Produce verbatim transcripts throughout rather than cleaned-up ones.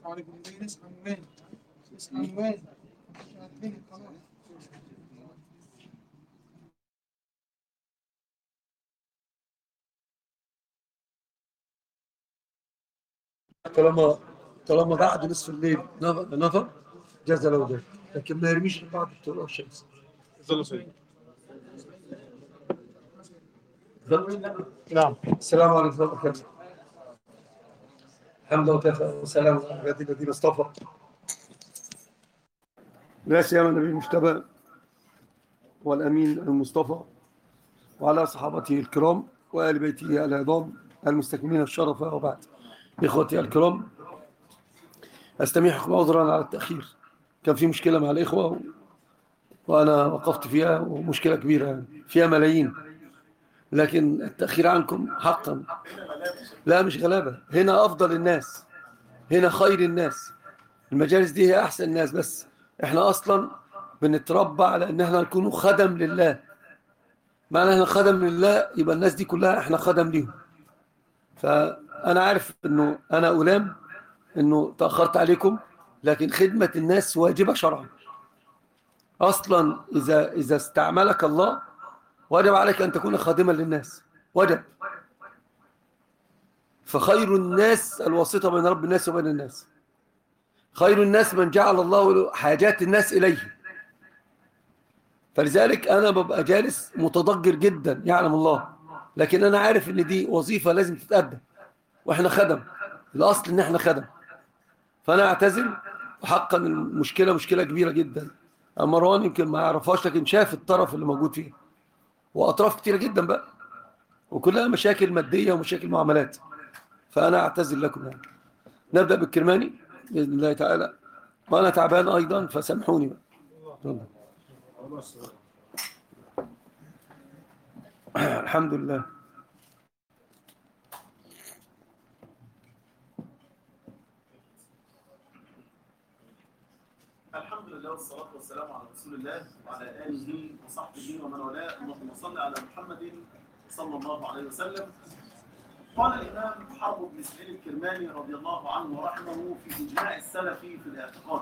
عليكم ناس أموال ناس أموال مش عارفين القانون. طالما طالما بعد نصف الليل نفر نفر جاز له ذلك، لكن ما يرميش بعد طلوع الشمس. نعم. السلام عليكم ورحمة الله وبركاته. الحمد لله وكفى وسلام على عباده الذين اصطفى. لا سيما النبي المجتبى والأمين المصطفى وعلى صحابته الكرام وآل بيته العظام المستكملين الشرف. وبعد، إخوتي الكرام، أستميحكم عذرا على التأخير، كان في مشكلة مع الإخوة وأنا وقفت فيها، ومشكلة كبيرة فيها ملايين، لكن التأخير عنكم حقا. لا مش غلابة، هنا أفضل الناس، هنا خير الناس، المجالس دي هي أحسن الناس، بس إحنا أصلا بنتربى على أن احنا نكون خدم لله. معنى احنا خدم لله يبقى الناس دي كلها احنا خدم ليهم. فأنا عارف أنه أنا ألام أنه تأخرت عليكم، لكن خدمة الناس واجبة شرعا. أصلا إذا, إذا استعملك الله وجب عليك أن تكون خادما للناس، وجب. فخير الناس الواسطة بين رب الناس وبين الناس. خير الناس من جعل الله حاجات الناس إليه. فلذلك أنا ببقى جالس متضجر جدا، يعلم الله، لكن أنا عارف أن دي وظيفة لازم تتأدى، وإحنا خدم، الأصل أن إحنا خدم. فأنا أعتذر، وحقا المشكلة مشكلة كبيرة جدا. مروان يمكن ما يعرفهاش، لكن شاف الطرف اللي موجود فيه، وأطراف كتيرة جدا بقى، وكلها مشاكل مادية ومشاكل معاملات. فأنا أعتذر لكم يعني. نبدأ بالكرماني بإذن الله تعالى، وأنا تعبان أيضا فسامحوني بقى. الحمد لله. الحمد لله والصلاة والسلام على رسول الله وعلى آله وصحبه ومن والاه. اللهم صل على محمد صلى الله عليه وسلم. قال الإمام حرب بن إسماعيل الكرماني رضي الله عنه ورحمه في إجماع السلف في الاعتقاد،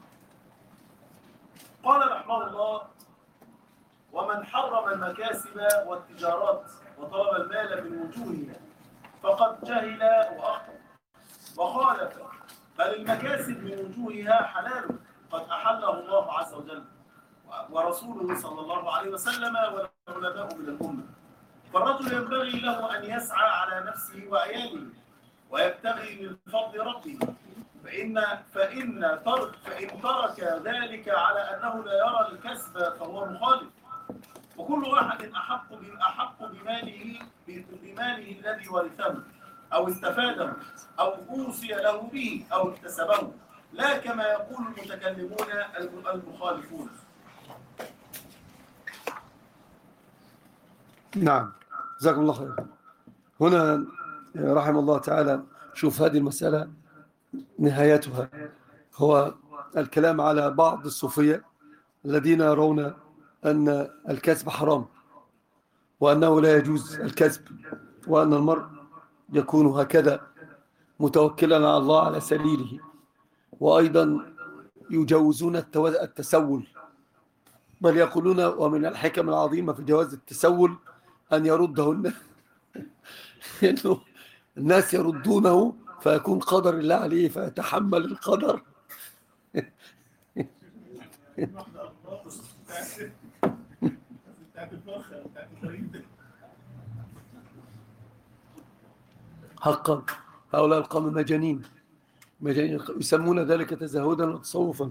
قال رحمه الله: ومن حرم المكاسب والتجارات وطلب المال من وجوهها فقد جهل وأخطأ وخالف، بل المكاسب من وجوهها حلال قد أحله الله عز وجل ورسوله صلى الله عليه وسلم والعلماء من الأمة. فالرجل ينبغي له أن يسعى على نفسه وعياله ويبتغي من فضل ربه، فإن فإن ترك فإن ترك ذلك على أنه لا يرى الكسب فهو مخالف. وكل واحد أحق أحق بماله بماله الذي ورثه أو استفاده أو أوصي له به أو اكتسبه، لا كما يقول المتكلمون المخالفون. نعم، جزاكم الله خير. هنا رحم الله تعالى، شوف هذه المسألة نهايتها هو الكلام على بعض الصوفية الذين يرون أن الكسب حرام، وأنه لا يجوز الكسب، وأن المرء يكون هكذا متوكلا على الله على سريره. وأيضا يجوزون التسول، بل يقولون ومن الحكم العظيمة في جواز التسول أن يرده الناس إنه الناس يردونه فيكون قدر الله عليه فيتحمل القدر. حقا هؤلاء القوم مجانين، مجانين يسمون ذلك تزهدا وتصوفا.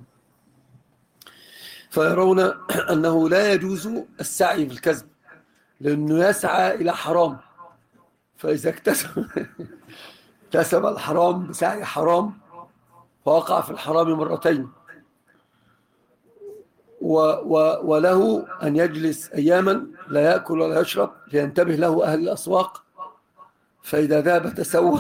فيرون أنه لا يجوز السعي في الكسب، لأنه يسعى إلى حرام، فإذا اكتسب اكتسب الحرام بسعي حرام فوقع في الحرام مرتين. و و وله أن يجلس أياما لا يأكل ولا يشرب لينتبه له أهل الأسواق، فإذا ذهب تسول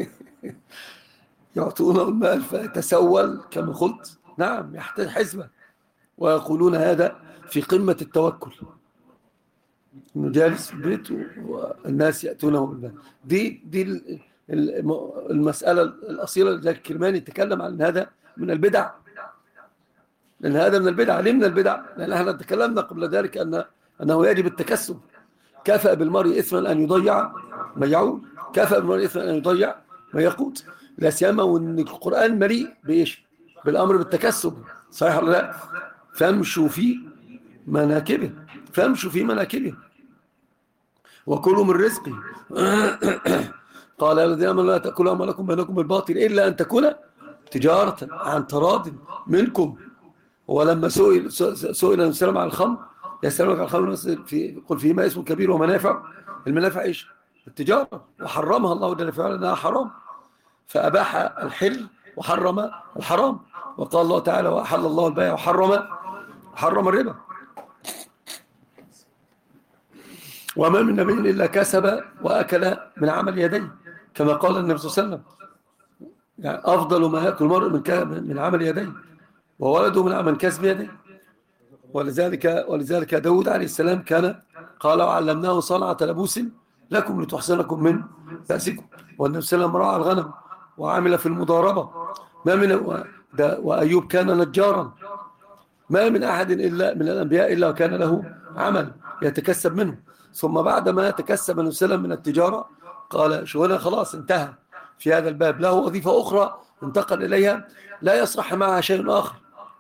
يعطونه المال فيتسول كما قلت. نعم، يحتاج حسبة، ويقولون هذا في قمة التوكل، إنه جالس في البيت والناس يأتونه بالمال. دي دي المسألة الأصيلة التي الكرماني تكلم عن هذا من البدع، لأن هذا من البدع. ليه من البدع؟ لأن احنا تكلمنا قبل ذلك أن أنه يجب التكسب. كفى بالمرء إثما أن يضيع ما يعول، كفى بالمرء إثما أن يضيع ما يقوت. لا سيما وأن القرآن مليء بإيش؟ بالأمر بالتكسب، صحيح ولا لا؟ فامشوا في مناكبه، فامشوا في مناكبه وكلوا من رزقه. قال يا الذين آمنوا لا تأكلوا أموالكم بينكم بالباطل إلا أن تكون تجارة عن تراض منكم. ولما سئل سئل النبي عن الخمر، يسألونك عن الخمر في قل فيهما اسم كبير ومنافع. المنافع ايش؟ التجارة، وحرمها الله جل وعلا لأنها حرام، فأباح الحل وحرم الحرام. وقال الله تعالى وأحل الله البيع وحرم حرم الربا. وما من نبي إلا كسب وأكل من عمل يديه، كما قال النبي صلى الله عليه وسلم يعني أفضل ما يأكل المرء من من عمل يديه وولده من عمل كسب يديه. ولذلك ولذلك داود عليه السلام كان قال وعلمناه صنعة لبوس لكم لتحصنكم من بأسكم. والنبي صلى الله عليه وسلم راعى الغنم وعمل في المضاربة. ما من وأيوب كان نجارا. ما من أحد إلا من الأنبياء إلا وكان له عمل يتكسب منه. ثم بعد ما تكسب النبي صلى الله عليه وسلم من التجارة قال شغلنا خلاص انتهى في هذا الباب، له وظيفة أخرى انتقل إليها لا يصلح معها شيء آخر.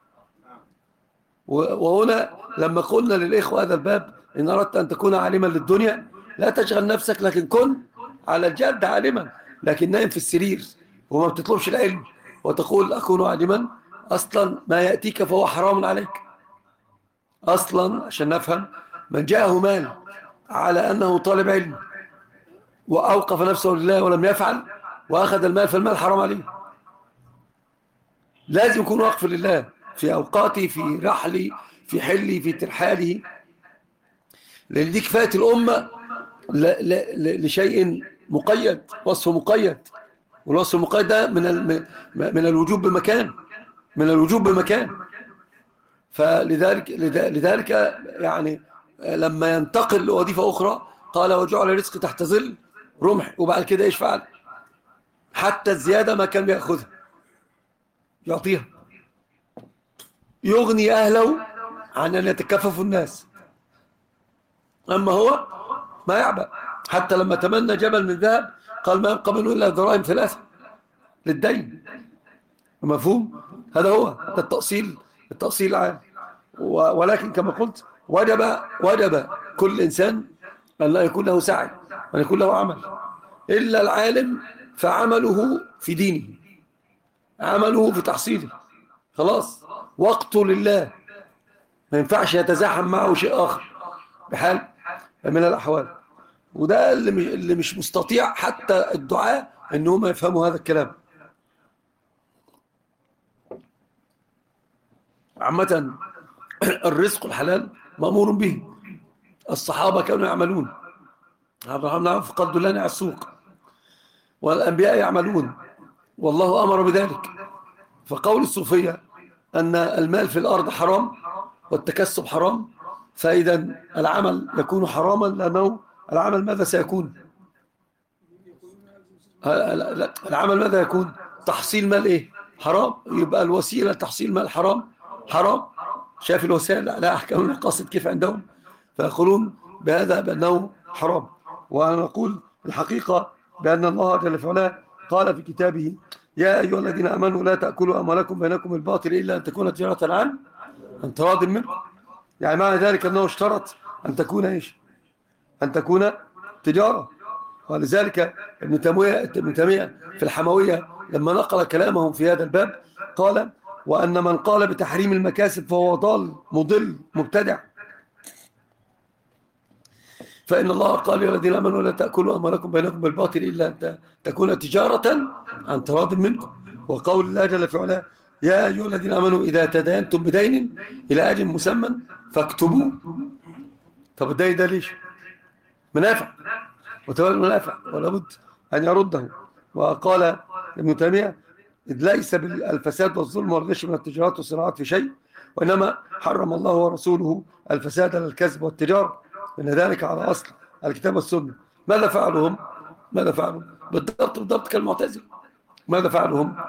وهنا لما قلنا للإخوة هذا الباب إن أردت أن تكون عالما للدنيا لا تشغل نفسك، لكن كن على الجد عالما، لكن نايم في السرير وما بتطلبش العلم وتقول أكون عالما، أصلا ما يأتيك فهو حرام عليك أصلا. عشان نفهم، من جاءه مال على أنه طالب علم وأوقف نفسه لله ولم يفعل وأخذ المال، فالمال حرام عليه. لازم يكون وقف لله في أوقاته، في رحله، في حله، في ترحاله، لأن دي كفاية الأمة لشيء مقيد، وصف مقيد. والوصف المقيد ده من من الوجوب بمكان، من الوجوب بمكان. فلذلك لذلك يعني لما ينتقل لوظيفة أخرى قال وجعل رزق تحت ظل رمح، وبعد كده إيش فعل؟ حتى الزيادة ما كان بيأخذها يعطيها، يغني أهله عن أن يتكففوا الناس. أما هو ما يعبأ، حتى لما تمنى جبل من ذهب قال ما يبقى منه إلا دراهم ثلاثة للدين. مفهوم؟ هذا هو هذا التأصيل، التأصيل العام. ولكن كما قلت وجب وجب كل إنسان أن لا يكون له سعي وأن يكون له عمل، إلا العالم فعمله في دينه، عمله في تحصيله، خلاص وقته لله، ما ينفعش يتزاحم معه شيء آخر بحال من الأحوال. وده اللي مش مستطيع حتى الدعاء أنهم يفهموا هذا الكلام. عامة الرزق الحلال مأمور به، الصحابة كانوا يعملون، نعم فقد دلنا على السوق، والأنبياء يعملون والله أمر بذلك. فقول الصوفية أن المال في الأرض حرام والتكسب حرام، فإذا العمل يكون حراما، لأنه العمل ماذا سيكون؟ العمل ماذا يكون؟ تحصيل مال إيه؟ حرام. يبقى الوسيلة تحصيل مال حرام حرام. شايف الوسائل لا أحكام المقاصد كيف عندهم، فيقولون بهذا بأنه حرام. وأنا نقول الحقيقة بأن الله جل وعلا قال في كتابه يا أيها الذين آمنوا لا تأكلوا أموالكم بينكم الباطل إلا أن تكون تجارة عن أن تراض منكم. يعني معنى ذلك أنه اشترط أن تكون إيش؟ أن تكون تجارة. ولذلك ابن تيمية في الحموية لما نقل كلامهم في هذا الباب قال وأن من قال بتحريم المكاسب فهو ضال مضل مبتدع، فإن الله قال يا الذين آمنوا لا تأكلوا أموالكم بينكم بالباطل إلا أن تكون تجارة عن تراض منكم. وقول الله جل وعلا يا أيها الذين آمنوا إذا تداينتم بدين إلى أجل مسمى فاكتبوه. طب الدين ده ليش؟ منافع، وتولى المنافع ولا بد أن يرده. وقال ابن تيمية ليس بالفساد والظلم والغش من التجارات والصناعات في شيء، وإنما حرم الله ورسوله الفساد للكذب والتجارة، إن ذلك على أصل الكتاب والسنة. ماذا فعلوا هم؟ ماذا فعلوا؟ بالضبط بالضبط كالمعتزلة. ماذا فعلوا هم؟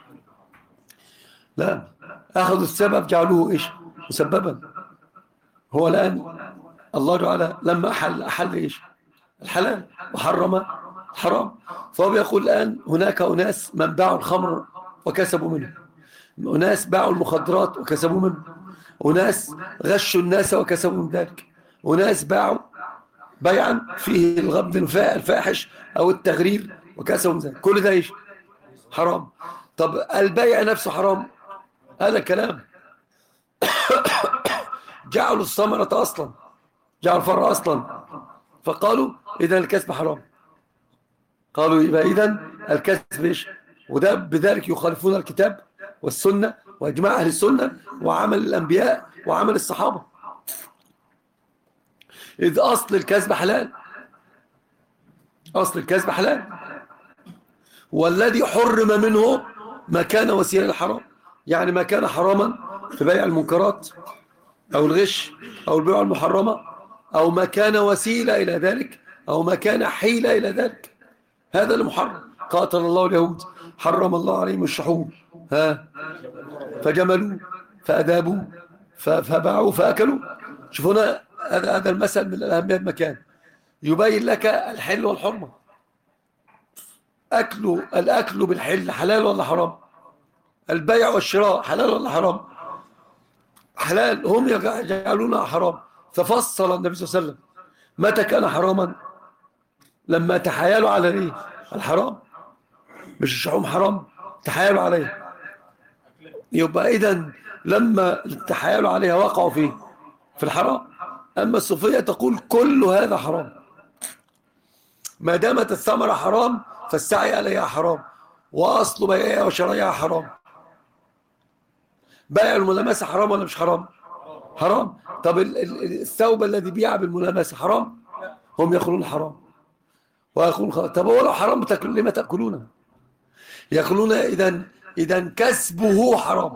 لا، أخذوا السبب جعلوه إيش؟ مسببا. هو الآن الله تعالى لما أحل أحل إيش؟ الحلال وحرم الحرام. فهو بيقول الآن هناك أناس من باعوا الخمر وكسبوا منه، أناس باعوا المخدرات وكسبوا منه، أناس غشوا الناس وكسبوا من ذلك، أناس باعوا بيعا فيه الغبن الفاحش أو التغرير وكسبوا من ذلك. كل ده إيش؟ حرام. طب البيع نفسه حرام، هذا كلام. جعلوا الثمرة أصلا، جعلوا الفرع أصلا، فقالوا إذا الكسب حرام. قالوا يبقى إذن الكسب إيش؟ وده بذلك يخالفون الكتاب والسنة وإجماع أهل السنة وعمل الأنبياء وعمل الصحابة، إذ أصل الكسب حلال، أصل الكسب حلال، والذي حرم منه ما كان وسيلة للحرام، يعني ما كان حراما في بيع المنكرات أو الغش أو البيع المحرمة، أو ما كان وسيلة إلى ذلك، أو ما كان حيلة إلى ذلك، هذا المحرم. قاتل الله اليهود حرم الله عليهم الشحوم، ها فجملوا فأذابوا فباعوا فأكلوا. شوفوا هنا هذا المثل من الأهمية المكان يبين لك الحل والحرمة. أكل الأكل بالحل حلال ولا حرام؟ البيع والشراء حلال ولا حرام؟ حلال، هم يجعلونها حرام. ففصل النبي صلى الله عليه وسلم متى كان حراما؟ لما تحايلوا على ايه؟ الحرام. مش الشحوم حرام، تحايلوا عليها. يبقى إذن لما تحايلوا عليها وقعوا فيه في الحرام. أما الصوفية تقول كل هذا حرام، ما دامت الثمرة حرام فالسعي عليها حرام، وأصل بيعها وشرائها حرام. بيع الملامسة حرام ولا مش حرام؟ حرام. طب الثوب الذي بيع بالملامسة حرام؟ هم يقولون حرام ويقولون حرام. طب هو لو حرام بتاكلون لما تأكلونه؟ يقولون إذن إذن كسبه حرام.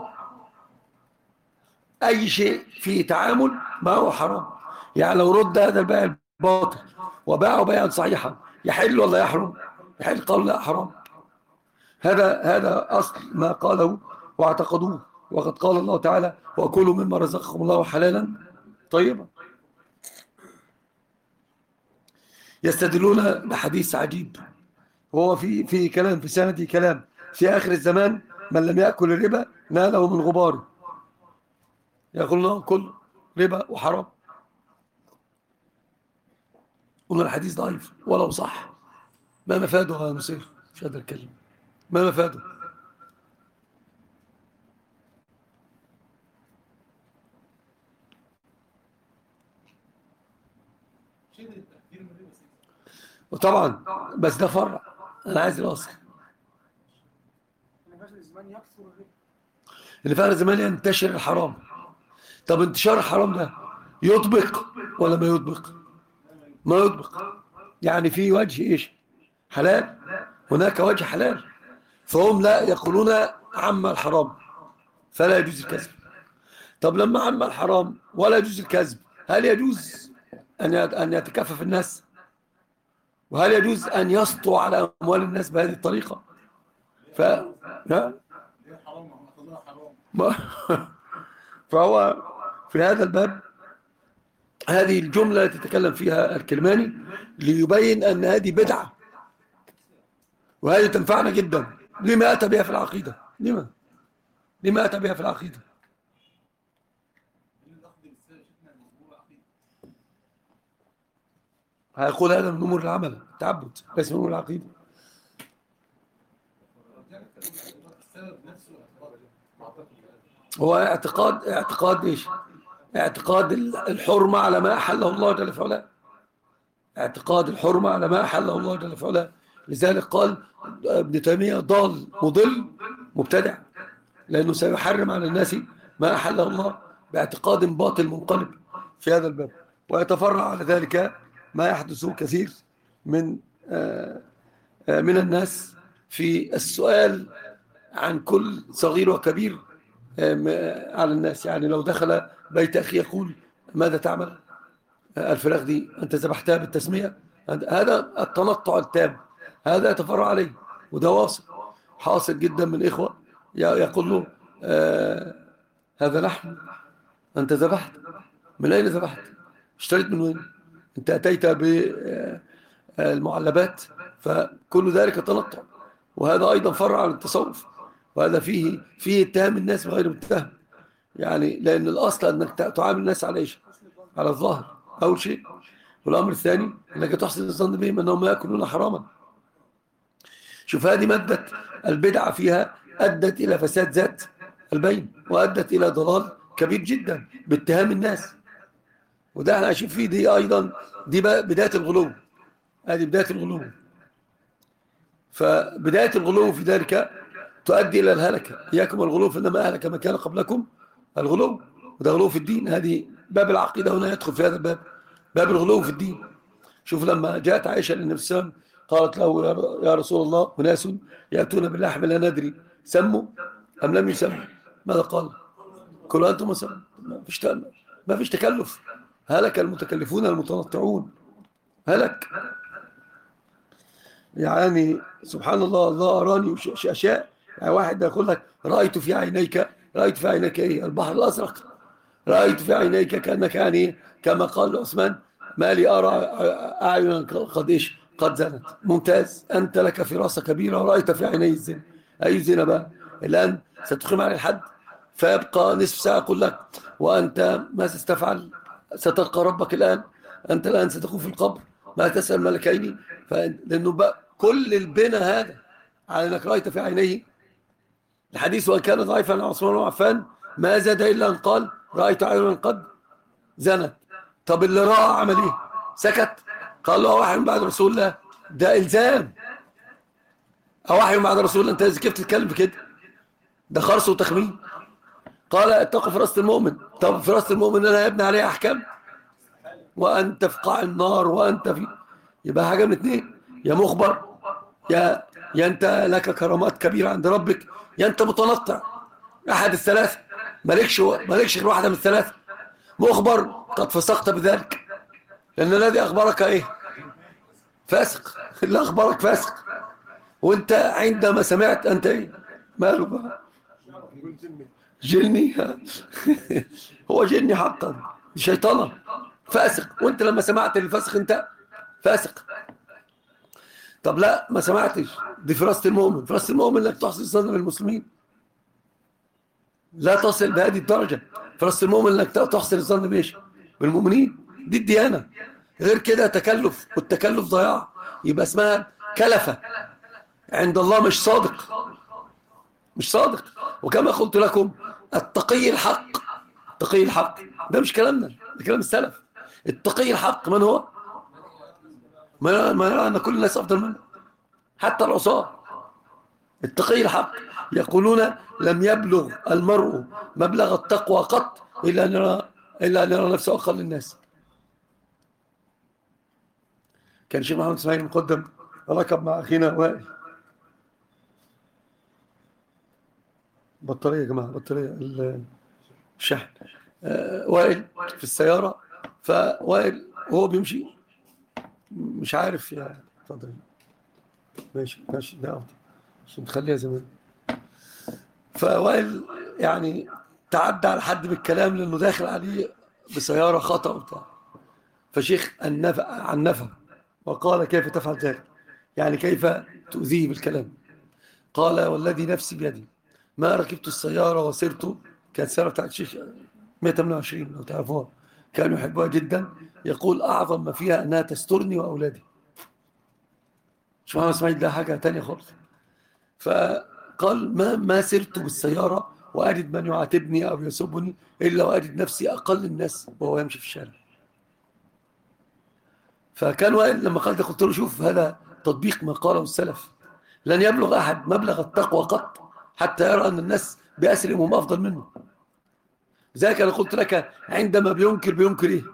أي شيء فيه تعامل ما هو حرام. يعني لو رد هذا البيع الباطل وباعه بيعا صحيحا يحل ولا يحرم؟ يحل. قالوا لا حرام. هذا هذا أصل ما قاله واعتقدوه. وقد قال الله تعالى وكلوا مما رزقكم الله حلالا طيبا. يستدلون بحديث عجيب، وهو في في كلام في سنة كلام في آخر الزمان من لم يأكل الربا ناله من غباره. يقولون كل ربا وحرام. قلنا الحديث ضعيف ولو صح. ما مفاده يا نصير؟ مش قادر اتكلم. ما مفاده؟ وطبعا بس ده فرع، انا عايز الاصل. اللي فعلا زمان ينتشر الحرام. طب انتشار الحرام ده يطبق ولا ما يطبق؟ ما يطبق. يعني في وجه ايش؟ حلال، هناك وجه حلال. فهم لا يقولون عم الحرام فلا يجوز الكذب. طب لما عم الحرام ولا يجوز الكذب، هل يجوز ان يتكفف الناس؟ وهل يجوز أن يسطوا على أموال الناس بهذه الطريقة؟ ف... فهو في هذا الباب هذه الجملة التي تتكلم فيها الكرماني ليبين أن هذه بدعة، وهذه تنفعنا جدا. لما أتى بها في العقيدة؟ لما لما أتى بها في العقيدة؟ هيقول هذا من أمور العمل تعبد، ليس من أمور العقيدة. هو اعتقاد اعتقاد ايش؟ اعتقاد الحرمة على ما أحله الله جل في علاه. اعتقاد الحرمة على ما أحله الله جل في علاه. لذلك قال ابن تيمية ضال مضل مبتدع، لأنه سيحرم على الناس ما أحله الله باعتقاد باطل منقلب في هذا الباب. ويتفرع على ذلك ما يحدث كثير من من الناس في السؤال عن كل صغير وكبير على الناس. يعني لو دخل بيت أخي يقول ماذا تعمل؟ الفراخ دي أنت ذبحتها بالتسمية؟ هذا التنطع التام. هذا يتفرع عليه، وده واصل حاصل جدا من إخوة يقول له آه هذا لحم أنت ذبحت، من أين ذبحت؟ اشتريت من وين؟ أنت أتيت بالمعلبات، فكل ذلك تنطع، وهذا أيضا فرع عن التصوف، وهذا فيه فيه اتهام الناس بغير متهم، يعني لأن الأصل أنك تعامل الناس على إيش؟ على الظاهر أول شيء، والأمر الثاني أنك تحسن الظن بهم أنهم يأكلون حراما. شوف هذه مادة البدعة فيها أدت إلى فساد ذات البين، وأدت إلى ضلال كبير جدا باتهام الناس، وده احنا عايشين فيه. دي أيضا دي بداية الغلو، هذه بداية الغلو. فبداية الغلو في ذلك تؤدي إلى الهلكة. إياكم الغلو فإنما أهلك من كان قبلكم الغلو، وده غلو في الدين. هذه باب العقيدة هنا يدخل في هذا الباب، باب الغلو في الدين. شوف لما جاءت عائشة للنبي صلى الله عليه وسلم قالت له يا رسول الله أناس يأتون باللحم لا ندري سموا أم لم يسموا، ماذا قال؟ كلوا أنتم وسموا. ما فيش ما فيش تكلف، هلك المتكلفون المتنطعون، هلك. يعني سبحان الله، الله أراني أشياء. يعني واحد يقول لك رأيت في عينيك، رأيت في عينيك إيه؟ البحر الأزرق. رأيت في عينيك كأنك يعني كما قال عثمان ما لي أرى أعينا قد إيش قد زنت. ممتاز، أنت لك فراسة كبيرة ورأيت في عيني الزنا. أي زنا بقى؟ الآن ستقيم على الحد فيبقى نصف ساعة أقول لك وأنت ماذا ستفعل؟ ستلقى ربك الآن، أنت الآن ستكون في القبر ما تسأل ملكين. لأنه بقى كل البنى هذا على أنك رأيت في عينيه. الحديث وأن كان ضعيفا عن عثمان وعفان ما زاد إلا أن قال رأيت عينا قد زنت. طب اللي رأى عمل إيه؟ سكت؟ قال له واحد من بعد رسول الله، ده إلزام. أو واحد من بعد رسول الله، أنت كيف تتكلم بكده؟ ده خرص وتخمين. قال اتقوا فراسة المؤمن. طب فراسة المؤمن أنا يبني عليها أحكام، وأنت في قاع النار، وأنت في، يبقى حاجة من اثنين، يا مخبر يا يا أنت لك كرامات كبيرة عند ربك، يا أنت متنطع. أحد الثلاثة، مالكش مالكش غير واحدة من الثلاثة. مخبر قد فسقت بذلك، لأن الذي أخبرك إيه؟ فاسق. اللي أخبرك فاسق، وأنت عندما سمعت أنت إيه؟ ماله بقى؟ جني. هو جني حقا، شيطانة فاسق، وأنت لما سمعت الفاسق أنت فاسق. طب لا ما سمعتش، دي فراسة المؤمن. فراسة المؤمن لك تحسن الظن بالمسلمين، لا تصل بهذه الدرجة. فراسة المؤمن لك تحسن الظن بإيش؟ بالمؤمنين. دي الديانة. غير كده تكلف، والتكلف ضياع، يبقى اسمها كلفة عند الله، مش صادق، مش صادق. وكما قلت لكم التقي الحق، التقي الحق ده مش كلامنا، ده كلام السلف. التقي الحق من هو؟ ما نرى أن كل الناس أفضل منه، حتى العصاة. التقي الحق يقولون لم يبلغ المرء مبلغ التقوى قط إلا أن يرى إلا أن يرى نفسه أقل الناس. كان الشيخ محمد إسماعيل المقدم ركب مع أخينا وائل، بطارية يا جماعة، بطارية الشحن. وائل في السيارة، فوائل وهو بيمشي مش عارف يا تفضل ماشي ماشي ده أفضل عشان تخليها زمان. فوائل يعني تعدى على حد بالكلام لأنه داخل عليه بسيارة خطأ وبتاع، فشيخ عنفه وقال كيف تفعل ذلك؟ يعني كيف تؤذيه بالكلام؟ قال والذي نفسي بيدي ما ركبت السيارة وسرت. كانت سيارة بتاعت الشيخ مئة وثمانية وعشرين لو تعرفوها، كانوا يحبوها جدا. يقول أعظم ما فيها أنها تسترني وأولادي. شو محمد إسماعيل ده حاجة تانية خالص. فقال ما ما سرت بالسيارة وأجد من يعاتبني أو يسبني إلا وأجد نفسي أقل الناس وهو يمشي في الشارع. فكان وائل لما قال ده قلت له شوف هذا تطبيق ما قاله السلف. لن يبلغ أحد مبلغ التقوى قط حتى يرى أن الناس بأسرهم أفضل منه. ذلك أنا قلت لك عندما بينكر بينكر إيه؟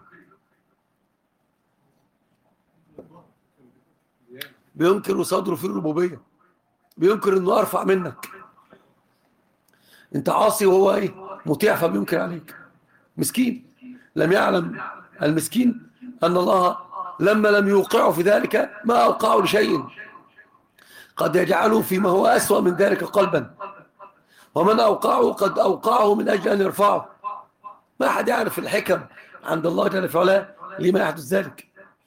بينكر صدره في الربوبية، بينكر أنه أرفع منك. أنت عاصي وهو إيه؟ مطيع، فبينكر عليك. مسكين لم يعلم المسكين أن الله لما لم يوقعه في ذلك ما أوقعه لشيء، قد يجعله فيما هو أسوأ من ذلك قلبا، ومن أوقعه قد أوقعه من أجل أن يرفعه. ما أحد يعرف الحكم عند الله جل في علاه لما يحدث ذلك.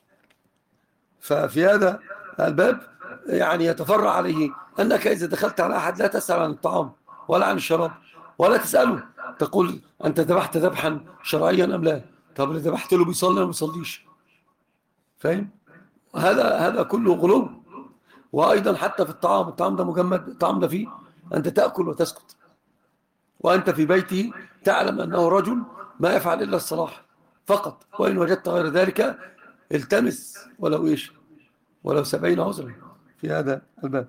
ففي هذا الباب يعني يتفرع عليه أنك إذا دخلت على أحد لا تسأل عن الطعام ولا عن الشراب ولا تسأله، تقول أنت ذبحت ذبحا شرعيا أم لا؟ طب اللي ذبحت له بيصلي ولا ما بيصليش؟ فاهم؟ هذا هذا كله غلو. وأيضا حتى في الطعام، الطعام ده مجمد، الطعام ده فيه أنت تأكل وتسكت، وأنت في بيته تعلم أنه رجل ما يفعل إلا الصلاح فقط، وإن وجدت غير ذلك التمس ولو إيش، ولو سبعين عذرا في هذا الباب.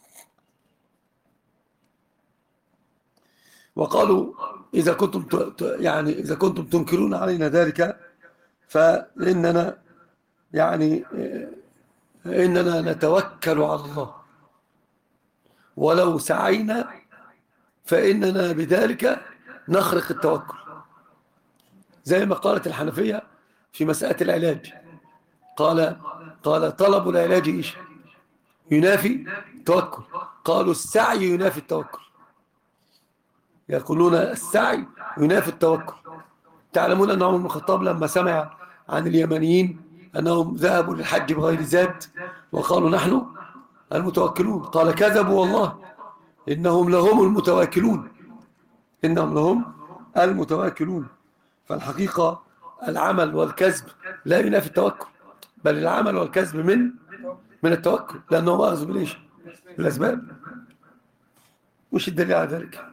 وقالوا إذا كنتم يعني إذا كنتم تنكرون علينا ذلك فإننا يعني إننا نتوكل على الله، ولو سعينا فإننا بذلك نخرق التوكل، زي ما قالت الحنفية في مسألة العلاج. قال قال طلب العلاج إيش؟ ينافي التوكل. قالوا السعي ينافي التوكل، يقولون السعي ينافي التوكل. تعلمون أن عمر بن الخطاب لما سمع عن اليمنيين أنهم ذهبوا للحج بغير زاد وقالوا نحن المتوكلون، قال كذبوا والله إنهم لهم المتواكلون، إنهم لهم المتواكلون. فالحقيقة العمل والكسب لا ينافي التوكل، بل العمل والكسب من من التوكل، لأنه أخذ بالإيش؟ بالأسباب. وش الدليل على ذلك؟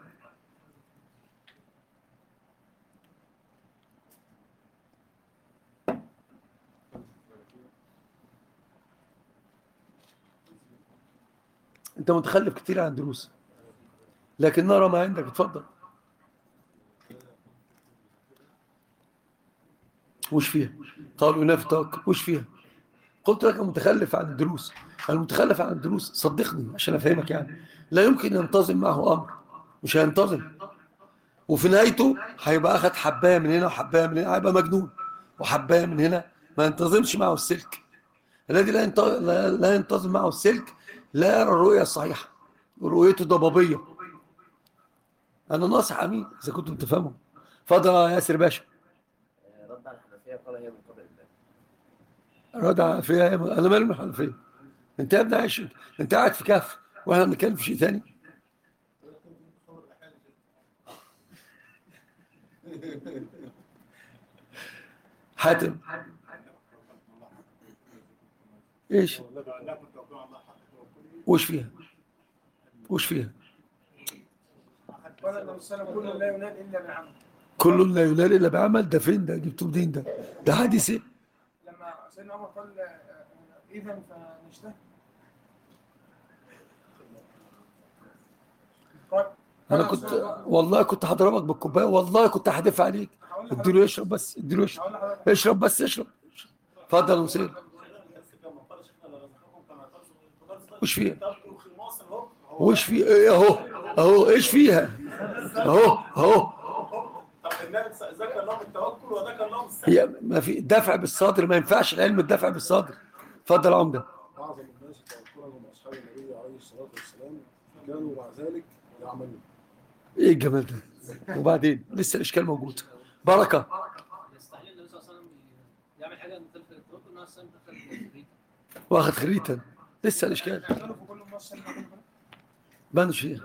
أنت متخلف كتير عن دروس، لكن نرى ما عندك. اتفضل. وش فيها؟ قالوا ينافي التوكل. وش فيها؟ قلت لك متخلف عن الدروس. المتخلف عن الدروس صدقني عشان أفهمك يعني لا يمكن ينتظم معه أمر، مش هينتظم، وفي نهايته هيبقى أخذ حباية من هنا وحباية من هنا، هيبقى مجنون، وحباية من هنا، ما ينتظمش معه السلك. الذي لا ينتظم معه السلك لا يرى الرؤية الصحيحة، ورؤيته ضبابية. أنا ناصح أمين إذا كنتم تفهموا. فضل يا ياسر باشا. رد على الحنفية قال هي من قبل الله. رد على الحنفية. أنا مالي من الحنفية؟ أنت يا ابني عايش، أنت قاعد في كهف وإحنا بنتكلم في شيء ثاني. حاتم إيش؟ وش فيها؟ وش فيها؟ كل لا ينال إلا بعمل. كل لا ينال إلا بعمل. ده فين ده؟ جبتوه منين ده؟ ده حديث إيه؟ لما سيدنا عمر قال إذا فنجتهد. أنا كنت والله كنت هضربك بالكوباية، والله كنت هدافع عليك. اديله يشرب بس، اديله يشرب، اشرب بس، اشرب. اتفضل يا مسير. وش فيها؟ وش في ايه؟ اهو اهو ايش فيها؟ اهو اهو طب النبي ذكر لهم التوكل وذكر لهم السعي. ما في دفع بالصدر، ما ينفعش العلم الدفع بالصدر. اتفضل يا عمده. اعظم الناس توكلا هم اصحاب النبي عليه الصلاه والسلام، كانوا مع ذلك يعملون. ايه الجمال ده؟ وبعدين لسه الاشكال موجود. بركه. يستحيل النبي صلى الله عليه وسلم يعمل حاجه من تلك التوكل، انها السلام دخل خريطه واخد خريطه. لسه الاشكال بان شيء.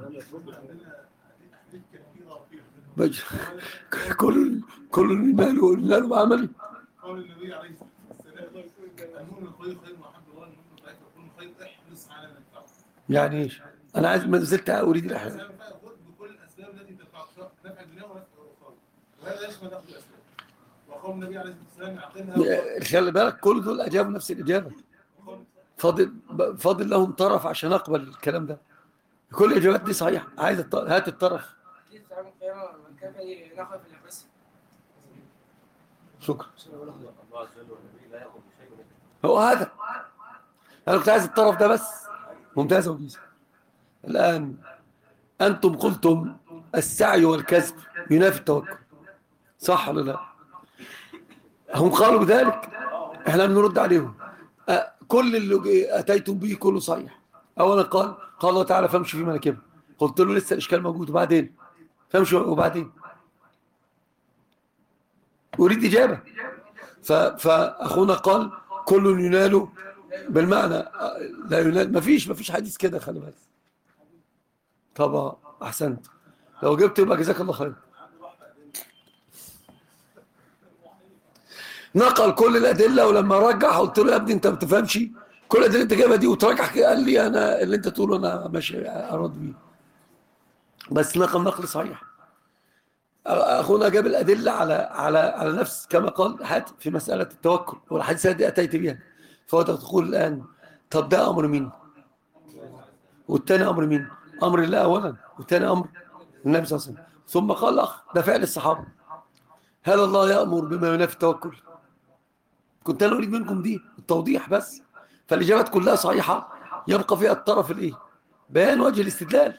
كل كل المال والمال بعملي. قول النبي عليه الصلاه والسلام المؤمن الخير خير محب الله، المؤمن ضعيف يكون خير احرص على الانفاق. يعني ايش؟ انا عايز ما زلت اريد الاحلام. بكل الاسباب التي تدفعك نفع الدنيا ونفع الاخره، وهذا يشمل اخذ الاسباب. وقول النبي عليه الصلاه والسلام يعقلها. خلي بالك كل دول اجابوا نفس الاجابه. فاضل فاضل لهم طرف عشان اقبل الكلام ده. كل الاجابات دي صحيحه. عايز الطرف. هات الطرف. شكرا. هو هذا انا كنت عايز الطرف ده بس. ممتازه وجيزه. الان انتم قلتم السعي والكسب ينافي التوكل، صح ولا لا؟ هم قالوا بذلك، احنا بنرد عليهم. كل اللي اتيتم به كله صحيح، أولا قال قال الله تعالى فامشوا في مناكبها، قلت له لسه الإشكال موجود، وبعدين فامشوا وبعدين أريد إجابة. فأخونا قال كل ينال بالمعنى لا ينال، مفيش مفيش حديث كده، خلي بالك. طبعا أحسنت، لو جبت يبقى جزاك الله خير. نقل كل الأدلة، ولما رجح قلت له يا ابني أنت ما بتفهمش، كل الأدلة أنت جايبها دي وترجح، قال لي أنا اللي أنت تقوله أنا ماشي أراد بيه، بس نقل نقل صحيح. أخونا جاب الأدلة على على على نفس كما قال حاتم في مسألة التوكل، والحديث الذي أتيت بها، فهو تقول الآن طب ده أمر مين؟ والتاني أمر مين؟ أمر الله أولا، والتاني أمر النبي صلى الله عليه وسلم. ثم قال أخ ده فعل الصحابة، هل الله يأمر بما ينافي التوكل؟ كنت أنا أريد منكم دي التوضيح بس، فالإجابات كلها صحيحة، يبقى فيها الطرف الإيه؟ بيان وجه الاستدلال.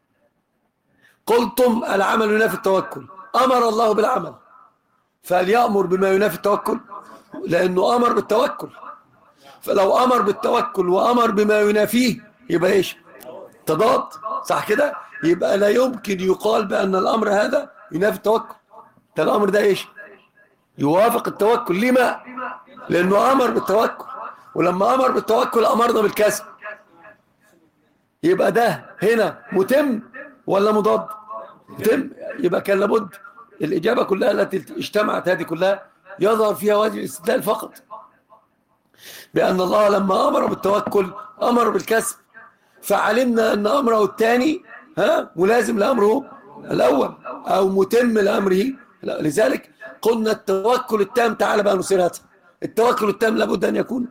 قلتم العمل ينافي التوكل، أمر الله بالعمل، فليأمر بما ينافي التوكل لأنه أمر بالتوكل، فلو أمر بالتوكل وأمر بما ينافيه يبقى إيش؟ تضاد، صح كده؟ يبقى لا يمكن يقال بأن الأمر هذا ينافي التوكل، ده الأمر ده إيش؟ يوافق التوكل. لما؟ لأنه أمر بالتوكل، ولما أمر بالتوكل أمرنا بالكسب، يبقى ده هنا متم ولا مضاد؟ متم. يبقى كان لابد الإجابة كلها التي اجتمعت هذه كلها يظهر فيها وجه الاستدلال فقط، بأن الله لما أمر بالتوكل أمر بالكسب، فعلمنا أن أمره الثاني ها ملازم لأمره الأول أو متم لأمره. لذلك قلنا التوكل التام، تعالى بقى نسيرها، التوكل التام لابد أن يكون،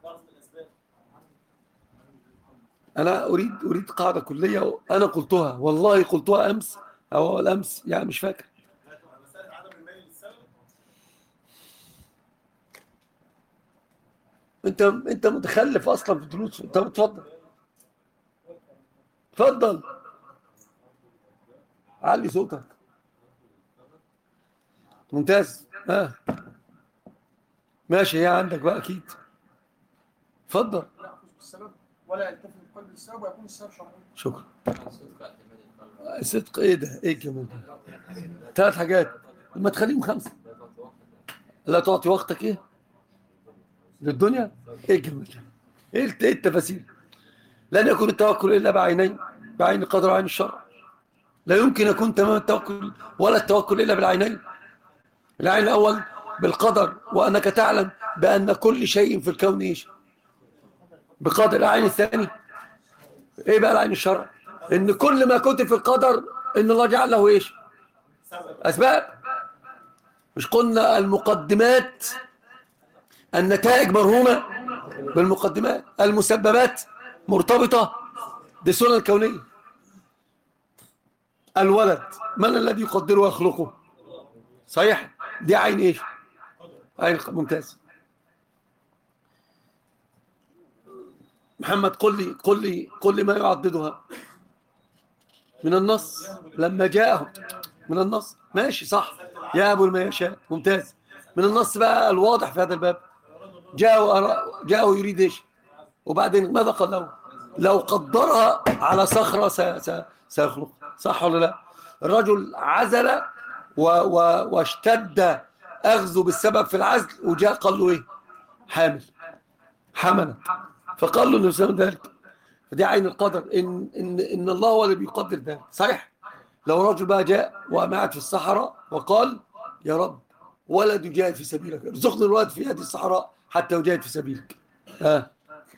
أنا أريد أريد قاعدة كلية، أنا قلتها والله قلتها أمس أو الأمس يعني مش فاكر. أنت أنت متخلف أصلا في الدروس. طب اتفضل اتفضل علي صوتك. ممتاز. ها ماشي، هي عندك بقى أكيد. اتفضل. السبب ولا يلتفت القلب للسبب ويكون السبب شرعي. شكرا. صدق ايه ده؟ ايه الجمال ده؟ ثلاث حاجات، ما تخليهم خمسه. لا تعطي وقتك ايه للدنيا. ايه الجمال ده؟ ايه ايه التفاسير؟ لن يكون التوكل الا بعينين، بعين القدر وعين الشرع. لا يمكن يكون تمام التوكل ولا التوكل الا بالعينين. العين الاول بالقدر، وانك تعلم بان كل شيء في الكون ايش؟ بقدر. العين الثاني ايه بقى؟ العين الشرع، ان كل ما كتب في القدر ان الله جعل له ايش؟ اسباب. مش قلنا المقدمات النتائج مرهونة بالمقدمات، المسببات مرتبطة بالسنن الكونية. الولد من الذي يقدره ويخلقه؟ صحيح، دي عين ايش؟ عين. ممتاز. محمد قل لي قل لي قل لي ما يعضدها من النص لما جاءهم من النص. ماشي صح، يهب ما يشاء. ممتاز. من النص بقى الواضح في هذا الباب، جاءوا جاءوا يريد ايش؟ وبعدين ماذا قال له؟ لو قدرها على صخرة سيخلق، صح ولا لا؟ الرجل عزل و و واشتد أخذه بالسبب في العزل، وجاء قال له ايه؟ حامل، حملت، فقال له النبي صلى الله عليه وسلم ذلك. فدي عين القدر، إن, إن, إن الله هو اللي بيقدر ذلك. صحيح. لو رجل بقى جاء وقعد في الصحراء وقال يا رب ولد يجاهد في سبيلك، ارزقني الولد في هذه الصحراء حتى يجاهد في سبيلك. آه.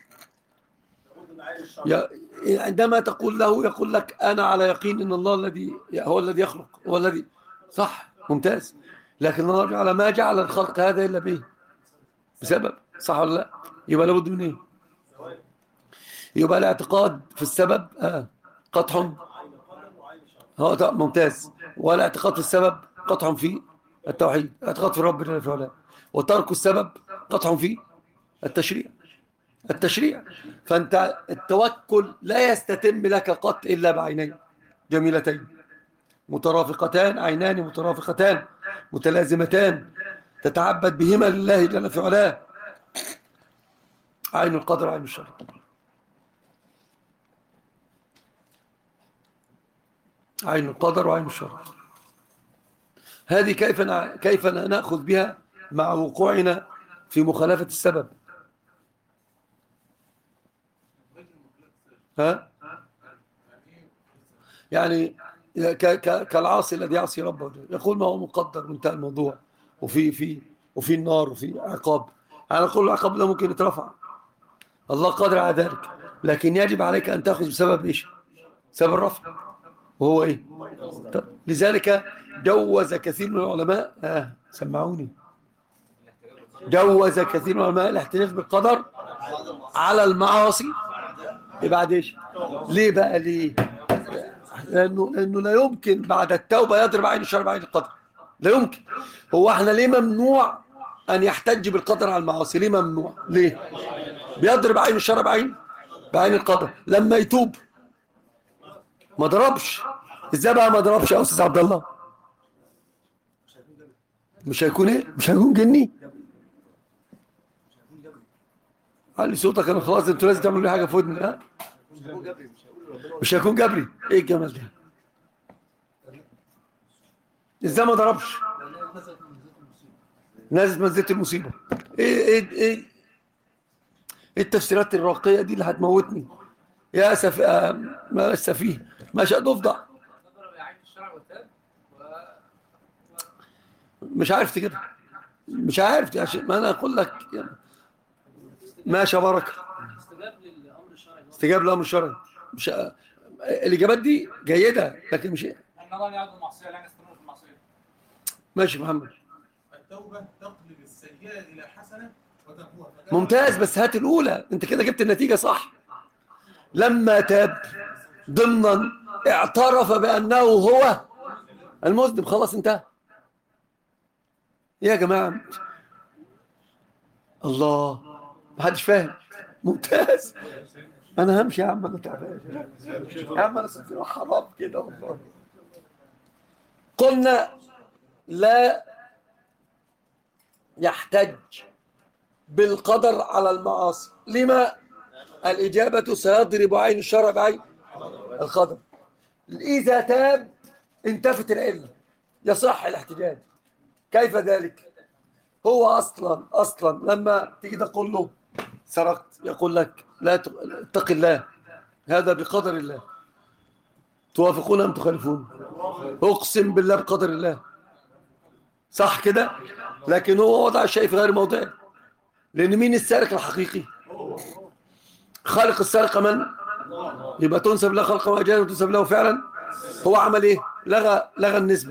عندما تقول له يقول لك أنا على يقين إن الله الذي هو الذي يخلق، هو الذي، صح. ممتاز. لكن الله جعل ما جعل الخلق هذا إلا به بسبب، صح ولا لا؟ يبقى لابد من ايه؟ يبقى الاعتقاد في السبب آه. قطع. اه ممتاز. والاعتقاد في السبب قطع في التوحيد، اعتقاد في الرب جل وعلا. وترك السبب قطع في التشريع، التشريع. فانت التوكل لا يستتم لك قط الا بعينين جميلتين مترافقتان، عينان مترافقتان متلازمتان تتعبد بهما لله جل في علاه، عين القدر وعين الشرع. عين القدر وعين الشرع. هذه كيف كيف نأخذ بها مع وقوعنا في مخالفة السبب؟ ها؟ يعني كالعاصي الذي يعصي ربه يقول ما هو مقدر وانتهى الموضوع، وفي في وفي النار وفي عقاب. أنا أقول العقاب ده ممكن يترفع، الله قادر على ذلك، لكن يجب عليك أن تأخذ بسبب إيش؟ سبب الرفع، وهو إيه؟ لذلك جوز كثير من العلماء آه سمعوني جوز كثير من العلماء الاحتجاج بالقدر على المعاصي. بعد إيش؟ ليه بقى ليه؟ لأنه, لأنه لا يمكن بعد التوبة يضرب عين الشر بعين القدر، لا يمكن. هو احنا ليه ممنوع أن يحتج بالقدر على المعاصي؟ ليه ممنوع؟ ليه؟ بيضرب عين الشر بعين بعين القدر. لما يتوب ما ضربش، ازاي بقى ما ضربش يا أستاذ عبد الله؟ مش هيكون ايه؟ مش هيكون جني؟ علي صوتك، انا خلاص انتوا لازم تعملوا لي حاجه في ودني. ها؟ مش هيكون جبري؟ ايه الجمال ده؟ ازاي ما ضربش؟ نازل منزلة المصيبه. ايه ايه ايه التفسيرات الراقيه دي اللي هتموتني يا سف... آه... ما سفيه ما شاء ضفدع. مش عارف تجيبها، مش عارف عشان ما انا اقول لك يعني. ماشي يا بركه، استجاب للامر الشرعي. مش الاجابات دي جيده لكن مش ايه. ماشي محمد. التوبه تقلب السيئه الى حسنه وتمحوها. ممتاز، بس هات الاولى، انت كده جبت النتيجه صح. لما تاب ضمنا اعترف بانه هو المذنب، خلاص انتهى يا جماعه. الله، محدش فاهم. ممتاز. انا همشي يا عم، انا تعبان يا عم، انا صدق حرام كده والله. قلنا لا يحتج بالقدر على المعاصي. لما؟ الإجابة سيضرب عين الشرع بعين القدر. إذا تاب انتفت العلة، يصح الاحتجاج. كيف ذلك؟ هو أصلا أصلا لما تيجي تقول له سرقت يقول لك لا اتق الله، هذا بقدر الله. توافقون أم تخالفون؟ أقسم بالله بقدر الله، صح كده؟ لكن هو وضع الشيء في غير موضعه. لأن مين السارق الحقيقي؟ خالق السرقة من؟ يبقى تنسب له خلقا وإيجادا وتنسب له فعلا. هو عمل إيه؟ لغى لغى النسبة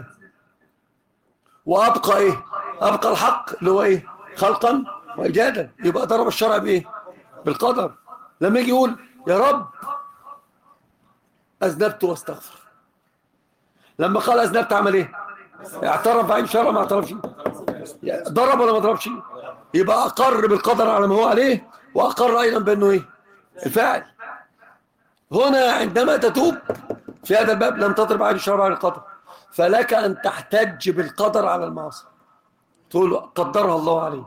وأبقى إيه؟ أبقى الحق اللي هو إيه؟ خلقا وإيجادا. يبقى ضرب الشرع بإيه؟ بالقدر. لما يجي يقول يا رب أذنبت واستغفر، لما قال أذنبت عمل إيه؟ اعترف بعين الشرع ما اعترفش؟ ضرب ولا ما ضربش؟ يبقى أقر بالقدر على ما هو عليه، وأقر أيضا بأنه إيه؟ الفاعل. هنا عندما تتوب في هذا الباب لم تضرب عين الشرع بعين القدر، فلك أن تحتج بالقدر على المعاصي، تقول قدرها الله عليه.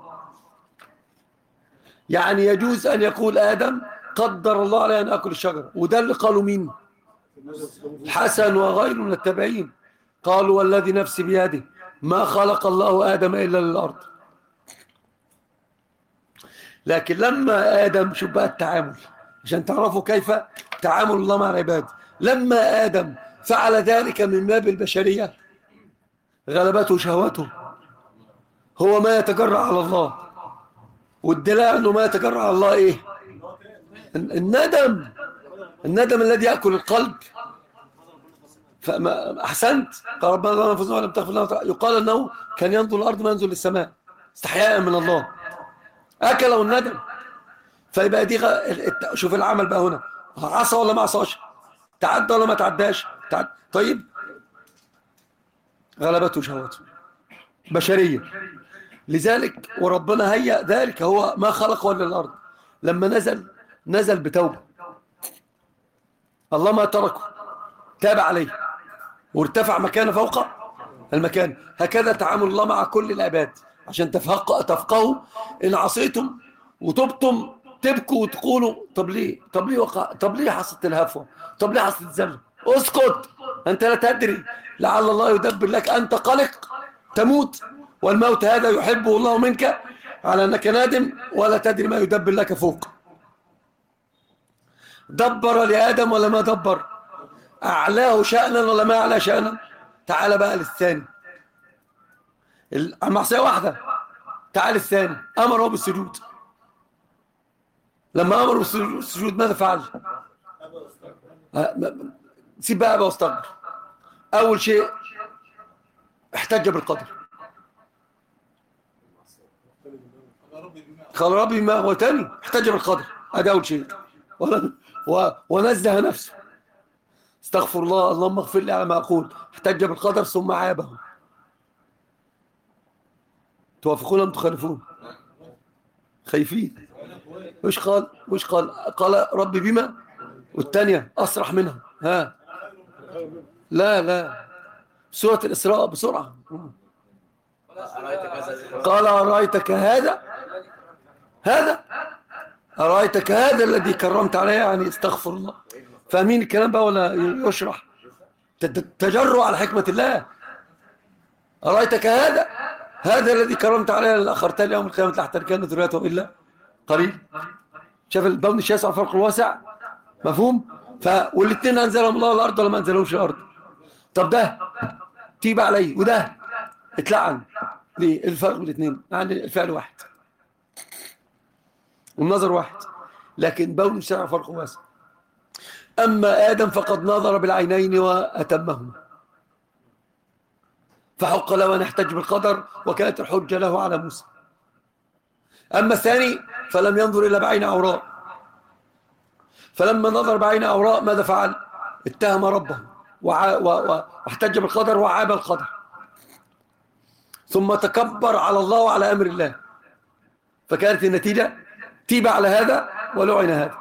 يعني يجوز أن يقول آدم قدر الله عليه أن أكل الشجرة، وده اللي قالوا مين؟ حسن وغيره من التابعين، قالوا والذي نفسي بيده ما خلق الله آدم إلا للأرض. لكن لما آدم، شوف بقى التعامل عشان تعرفوا كيف تعامل الله مع العباد. لما آدم فعل ذلك من باب البشرية غلبته شهوته، هو ما يتجرأ على الله، والدلاء أنه ما يتجرأ على الله إيه؟ الندم، الندم الذي يأكل القلب. فما أحسنت، قال ربنا لا نفذنا ولم تغفر لنا. يقال أنه كان ينظر الأرض ما ينظر للسماء استحياء من الله، أكله الندم. فيبقى دي غ... شوف العمل بقى هنا، عصى ولا ما عصاش؟ تعدى ولا ما تعداش؟ تعد... طيب غلبته شهوته بشرية. لذلك وربنا هيأ ذلك، هو ما خلق ولا الأرض. لما نزل نزل بتوبة، الله ما تركه، تاب عليه وارتفع مكانه فوق المكان. هكذا تعامل الله مع كل العباد، عشان تفقهوا تفقهوا إن عصيتم وتبتم تبكوا وتقولوا طب ليه طب ليه وقع طب ليه حصلت الهفوة، طب ليه حصلت الذله. اسكت، أنت لا تدري، لعل الله يدبر لك، أنت قلق تموت، والموت هذا يحبه الله منك على أنك نادم ولا تدري ما يدبر لك فوق. دبر لآدم ولا ما دبر؟ أعلاه شأنا ولا ما أعلى شأنا؟ تعال بقى للثاني، المعصية واحدة، تعال الثاني، أمره بالسجود، لما أمره بالسجود ماذا فعل؟ سيب بقى أبا واستكبر. أول شيء احتج بالقدر، قال ربي ما هو تاني، احتج بالقدر، هذا أول شيء، ونزه نفسه، استغفر الله، اللهم اغفر لي على ما أقول، احتج بالقدر ثم عابه. توافقون أم تخالفون؟ خايفين. وش قال؟ وش قال؟ قال ربي بما، والثانية أصرح منها، ها لا لا سورة الإسراء بسرعة. قال أرأيتك هذا هذا أرأيتك هذا الذي كرمت عليه، يعني استغفر الله. فاهمين الكلام بقى ولا يشرح؟ تجرؤ على حكمة الله. أرأيتك هذا هذا الذي كرمت عليه لأخرتني يوم القيامة لأحتركن ذريته إلا قليل. شاف البون الشاسع والفرق الواسع، مفهوم؟ ف والاثنين أنزلهم الله الأرض ولا ما أنزلهمش الأرض؟ طب ده تيب عليه وده اتلعن، ليه الفرق بين الاثنين؟ يعني الفعل واحد والنظر واحد، لكن بون الشاسع فرق واسع. أما آدم فقد نظر بالعينين وأتمهما، فحق له أن يحتج بالقدر، وكانت الحجة له على موسى. أما الثاني فلم ينظر إلا بعين عوراء، فلما نظر بعين عوراء ماذا فعل؟ اتهم ربه واحتج بالقدر وعاب القدر، ثم تكبر على الله وعلى أمر الله، فكانت النتيجة تيب على هذا ولعن هذا.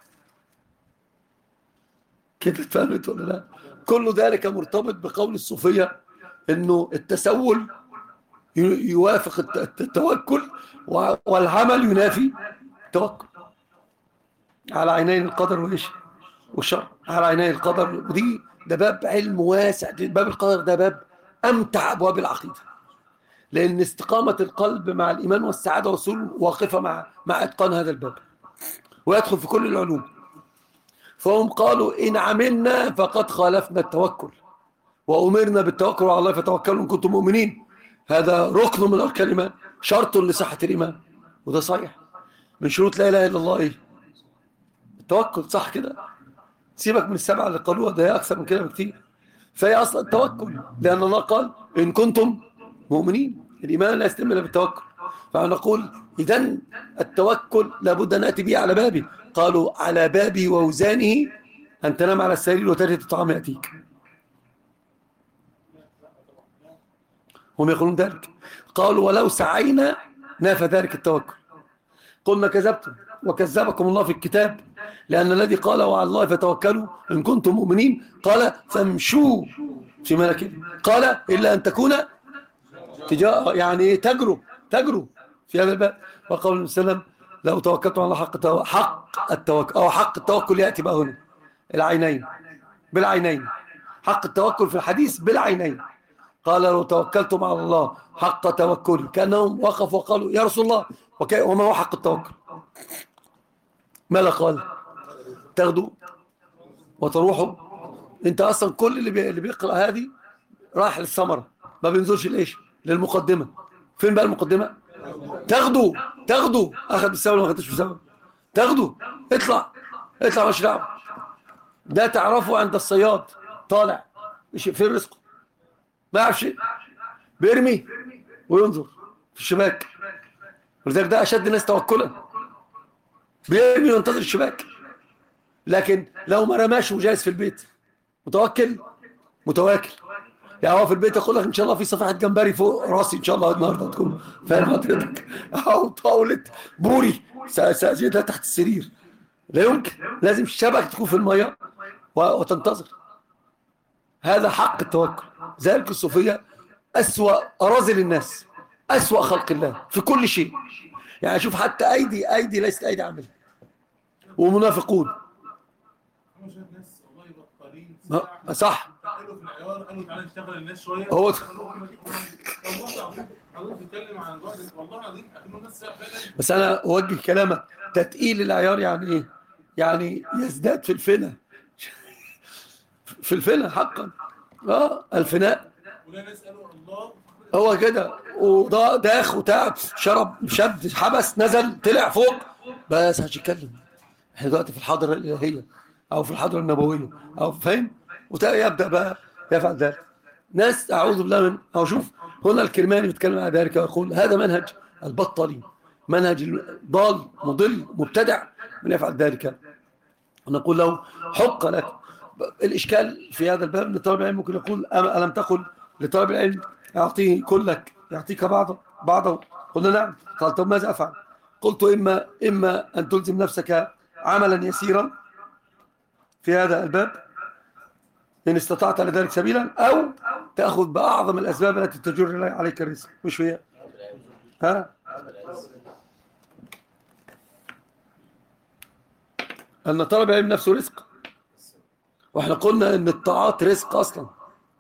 كده اتفهمت ولا لا؟ كل ذلك مرتبط بقول الصوفية انه التسول يوافق التوكل، والعمل ينافي التوكل. على عينين القدر وايش والشرع، على عينين القدر، ودي ده باب علم واسع. باب القدر ده باب امتع ابواب العقيده، لان استقامه القلب مع الايمان والسعاده والسرور واقفه مع مع اتقان هذا الباب، ويدخل في كل العلوم. فهم قالوا إن عملنا فقد خالفنا التوكل، وأمرنا بالتوكل على الله فتوكلوا إن كنتم مؤمنين. هذا ركن من أركان الإيمان، شرط لصحة الإيمان، وده صحيح من شروط لا إله إلا الله. إيه؟ التوكل، صح كده؟ سيبك من السبعة اللي قالوها، ده أكثر من كده بكتير. فهي أصلا التوكل، لأن الله قال إن كنتم مؤمنين. الإيمان لا يستلم إلا بالتوكل. فنقول إذن التوكل لابد أن نأتي به على بابي. قالوا على بابي ووزانه أن تنام على السرير وتجد الطعام يأتيك. هم يقولون ذلك. قالوا ولو سعينا نافى ذلك التوكل. قلنا كذبتم وكذبكم الله في الكتاب، لأن الذي قال وعلى الله فتوكلوا إن كنتم مؤمنين قال فامشوا في ملكه، قال إلا أن تكون تجارة، يعني تجروا تجروا في هذا الباب. وقال النبي صلى الله عليه وسلم لو توكلتم على حق حق التوكل، أو حق التوكل يأتي بقى هنا العينين بالعينين، حق التوكل في الحديث بالعينين. قال لو توكلتم على الله حق توكل، كأنهم وقفوا وقالوا يا رسول الله وما هو حق التوكل؟ ماذا قال؟ تاخدوا وتروحوا. انت اصلا كل اللي بي... اللي بيقرأ هذه راح للثمرة، ما بينزلش لإيش؟ للمقدمة. فين بقى المقدمة؟ تاخدوا تاخدوا اخذ بالسبب ولا ما اخذتش بالسبب؟ تاخدوا، اطلع اطلع مش دعوه. ده تعرفه عند الصياد طالع فين رزقه، ما يعرف شيء، بيرمي وينظر في الشباك. ولذلك ده اشد الناس توكلا، بيرمي وينتظر الشباك. لكن لو ما رماش وجالس في البيت متوكل متواكل، يعني هو في البيت يقول لك ان شاء الله في صفحه جمبري فوق راسي ان شاء الله النهارده تكون، فاهم حضرتك؟ او طاوله بوري ساجدها تحت السرير، لا يمكن، لازم الشبكه تكون في الميه وتنتظر. هذا حق التوكل. ذلك الصوفيه اسوا اراذل الناس، اسوا خلق الله في كل شيء. يعني شوف حتى ايدي ايدي ليست ايدي عامله، ومنافقون ما- صح. قالوا في العيار، قالوا تعالى نشتغل الناس شويه. هو والله العظيم حضرتك بتتكلم عن الوقت، والله العظيم اكنه الناس فعلا. بس انا اوجه كلامك، تتقيل العيار يعني ايه؟ يعني يزداد في الفناء في الفناء حقا. اه الفناء ولا ناس قالوا الله. هو كده، وده داخ وتعب، شرب شد حبس نزل طلع فوق، بس هتتكلم. احنا دلوقتي في الحضره الالهيه او في الحضره النبويه او فاهم، ويبدا بقى يفعل ذلك. ناس اعوذ بالله من، او شوف هنا الكرماني بيتكلم عن ذلك ويقول هذا منهج البطلي، منهج ضال مضل مبتدع من يفعل ذلك. نقول له حق لك. الاشكال في هذا الباب ان طالب العلم ممكن يقول الم تقل لطالب العلم يعطيه كلك يعطيك بعضه بعضه؟ قلنا نعم. قال طب ماذا افعل؟ قلت اما اما ان تلزم نفسك عملا يسيرا في هذا الباب ان استطعت لذلك سبيلا، او تاخذ باعظم الاسباب التي تجر عليك الرزق. مش هي؟ ها ان طلب العلم نفسه رزق، واحنا قلنا ان الطاعات رزق اصلا.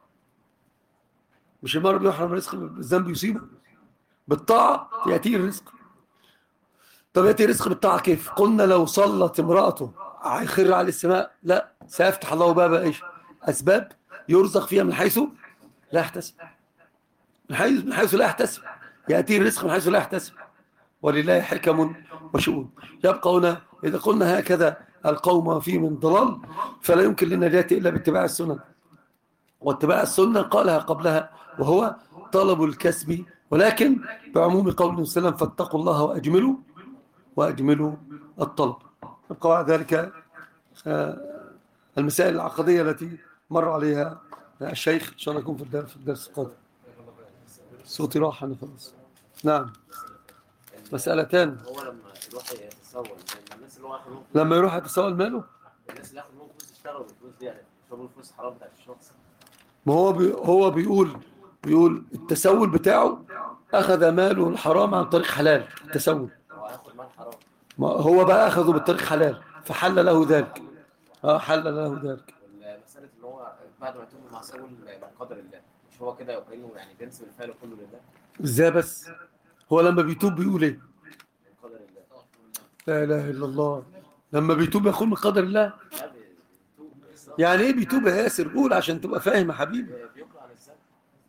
مش المرء بيحرم رزق بالذنب يصيبه، بالطاعه ياتيه الرزق. طب ياتي الرزق بالطاعه كيف؟ قلنا لو صلت امراته هيخر على السماء؟ لا، سيفتح الله باب ايش؟ اسباب يرزق فيها من حيث لا يحتسب، من حيث من حيث لا يحتسب، ياتي الرزق من حيث لا يحتسب. ولله حكم وشؤون. يبقى هنا اذا قلنا هكذا القوم فيه من ضلال، فلا يمكن للنجاة الا باتباع السنن. واتباع السنه قالها قبلها وهو طلب الكسب، ولكن بعموم قول النبي صلى الله عليه وسلم فاتقوا الله واجملوا واجملوا الطلب. يبقى بعد ذلك المسائل العقديه التي مر عليها الشيخ ان شاء الله يكون في الدرس في الدرس القادم. صوتي راح انا خلاص. نعم. مسألتان. هو لما يروح يتسول الناس اللي هو اخر لما يروح يتسول ماله؟ الناس اللي اخر منهم فلوس يشتغلوا بالفلوس دي، يعني يشربوا الفلوس حرام بتاعت الشخص. ما هو بي هو بيقول بيقول التسول بتاعه اخذ ماله الحرام عن طريق حلال. التسول هو هياخد مال حرام، ما هو بقى اخذه بالطريق حلال فحل له ذلك. اه حل له ذلك. والمسألة ان هو بعد ما يتوب مع سول من قدر الله، مش هو كده يقينه يعني بينسب الفعل كله لله ازاي بس؟ هو لما بيتوب بيقول ايه؟ من قدر الله. لا اله الا الله. لما بيتوب يقول من قدر الله. لا بيتوب بس يعني ايه بيتوب يا ياسر؟ قول عشان تبقى فاهم يا حبيبي. بيقرأ عن الذنب.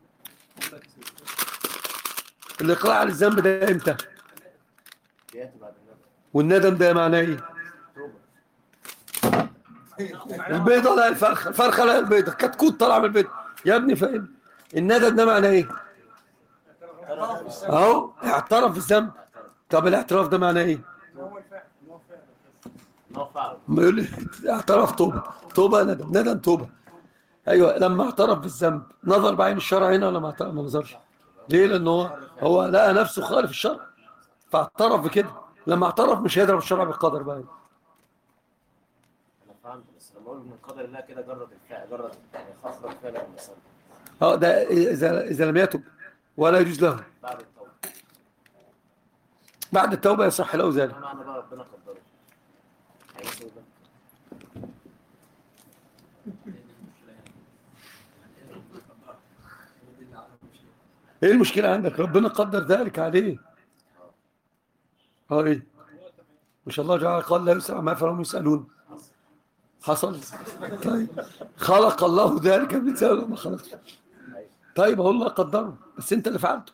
الاقلاع عن الذنب ده امتى؟ بيأتي بعد الندم. والندم ده معناه ايه؟ توبة. البيضه لا الفرخه، الفرخه لا البيضه، كتكوت طالع من البيضه يا ابني. فاهم الندم ده معناه ايه؟ اهو اعترف بالذنب. طب الاعتراف ده معناه ايه؟ ان هو فعل. ما يقول لي اعترف توبه، توبه ندم، ندم توبه. ايوه لما اعترف بالذنب نظر بعين الشرع هنا ولا ما اعترف؟ ما نظرش. ليه؟ لان هو هو لقى نفسه خالف الشرع فاعترف بكده. لما اعترف مش هيضرب الشرع بالقدر بقى. انا فهمت، بس لما اقول من قدر الله كده جرد الفعل، جرد يعني خسر الفعل من الذنب اه ده اذا اذا لم يتب ولا يجوز له. بعد التوبة. بعد التوبه يصح له ذلك. ما معنى بقى ربنا قدره؟ هيسوي ده. ايه المشكله عندك؟ ربنا قدر ذلك عليه. اه ايه؟ ما شاء الله جعل قال لا يسأل ما فهم يسألون. حصل. طيب خلق الله ذلك من سبب ما خلقش. طيب هو الله قدره بس انت اللي فعلته.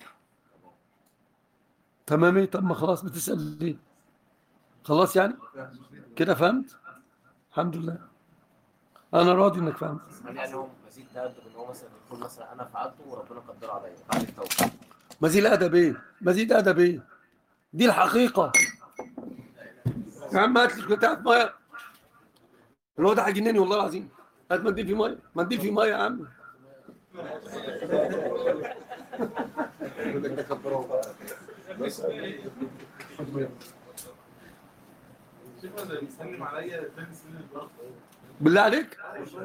تمام. ايه؟ طب ما خلاص بتسأل ليه؟ خلاص يعني كده فهمت. الحمد لله انا راضي انك فهمت. هل يعني هو مزيد تأدب ان هو مثلا يقول مثلا انا فعلته وربنا قدره عليا بعد التوبة؟ مزيد ادب ايه؟ مزيد ادب ايه؟ دي الحقيقه يا عم. هات لي بتاعت ميه. الواد هيجنني والله العظيم. هات منديل فيه ميه، منديل فيه ميه يا عم. بيسلم عليا تاني سنين الضغط. بالله عليك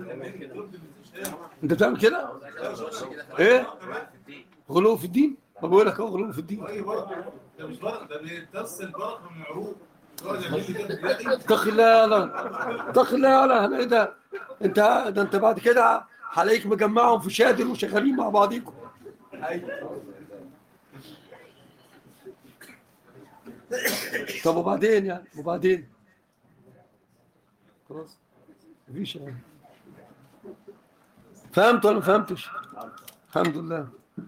انت بتعمل كده؟ ايه؟ غلو في الدين؟ ما بقول لك اهو غلو في الدين. اي بركه ده مش بركه، ده بيتصل بركه من العروق. اتق الله لا اتق الله لا ايه ده؟ انت ده انت بعد كده هلاقيك مجمعهم في شادر وشغالين مع بعضيكم. طب وبعدين يعني وبعدين خلاص مفيش يعني. فهمت ولا ما فهمتش؟ الحمد لله.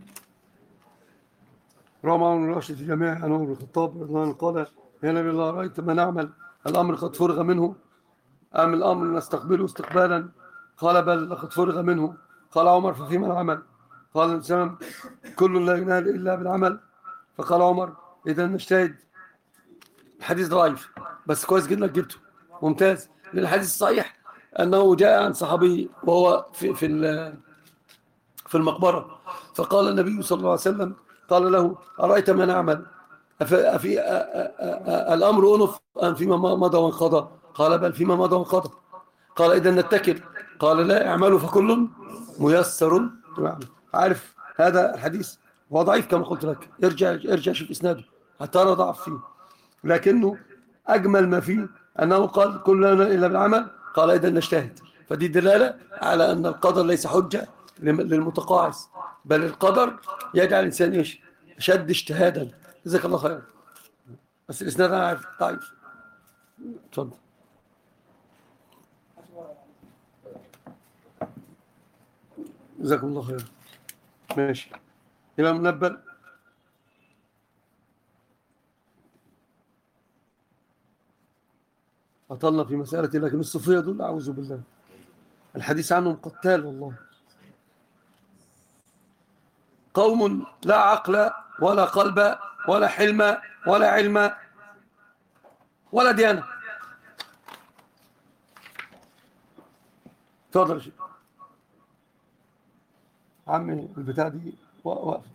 روى معمر الراشد في جميع عن عمر الخطاب رضي الله عنه قال يا نبي الله رأيت ما نعمل الأمر قد فرغ منه أم الأمر نستقبله استقبالا؟ قال بل لقد فرغ منه. قال عمر ففيما العمل؟ قال الإنسان كل لا ينال إلا بالعمل. فقال عمر إذا نجتهد. الحديث ضعيف بس كويس جدا جبته ممتاز. للحديث الصحيح أنه جاء عن صحابي وهو في في في المقبرة فقال النبي صلى الله عليه وسلم قال له أرأيت ما نعمل أفي, أفي الأمر أنف أم فيما مضى وانقضى؟ قال بل فيما مضى وانقضى. قال إذا نتكل؟ قال لا اعملوا فكل ميسر. عارف هذا الحديث هو ضعيف كما قلت لك ارجع ارجع شوف إسناده هترى ضعف فيه لكنه أجمل ما فيه أنه قال كلنا إلا بالعمل. قال إذا نجتهد. فدي دلالة على أن القدر ليس حجة للمتقاعس بل القدر يجعل الإنسان إيش شد اجتهادا. جزاك الله خير. بس الإسناد أنا عارف ضعيف. تفضل. جزاكم الله خير. ماشي. إمام منبل أطلنا في مسألة لكن الصوفية دول أعوذ بالله الحديث عنهم قتال والله. قوم لا عقل ولا قلب ولا حلم ولا علم ولا ديانة. تفضل يا شيخ. عمي البتاع دي وقف.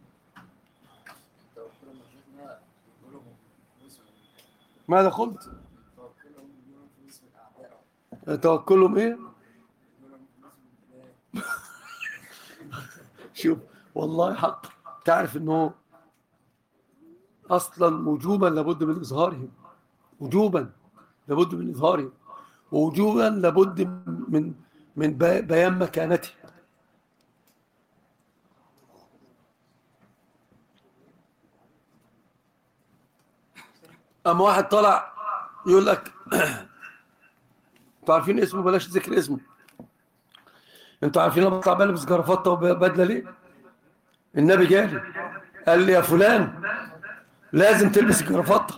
ماذا قلت؟ توكلهم ايه؟ شوف والله حق. تعرف انه اصلا وجوبا لابد من اظهارهم وجوبا لابد من اظهارهم ووجوبا لابد من من بيان مكانته. اما واحد طلع يقول لك انتوا عارفين اسمه بلاش ذكر اسمه. انتوا عارفين انا بطلع بلبس جرافطه وبدله ليه؟ النبي جالي قال لي يا فلان لازم تلبس الجرافطه.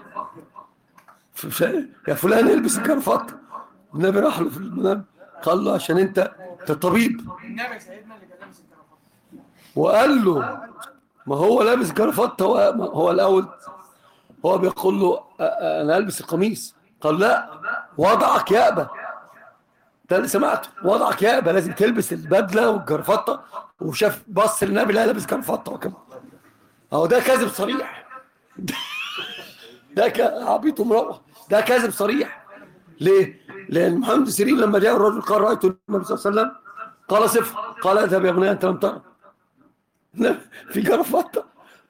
يا فلان البس الجرافطه. النبي راح له في المنام قال له عشان انت انت طبيب. النبي سيدنا اللي كان لابس الجرافطه وقال له ما هو لابس جرافطه هو, هو الاول هو بيقول له انا البس القميص. قال لا وضعك يأبى. ده اللي سمعته وضعك يأبى لازم تلبس البدله والجرافطه. وشاف بص للنبي لا لابس جرافطه وكمان اهو ده كاذب صريح. ده عبيط ومروح ده كاذب صريح. ليه؟ لان محمد سيرين لما جاء الرجل قال رايت النبي صلى الله عليه وسلم قال صفر قال اذهب يا ابني انت لم ترى في جرافطه.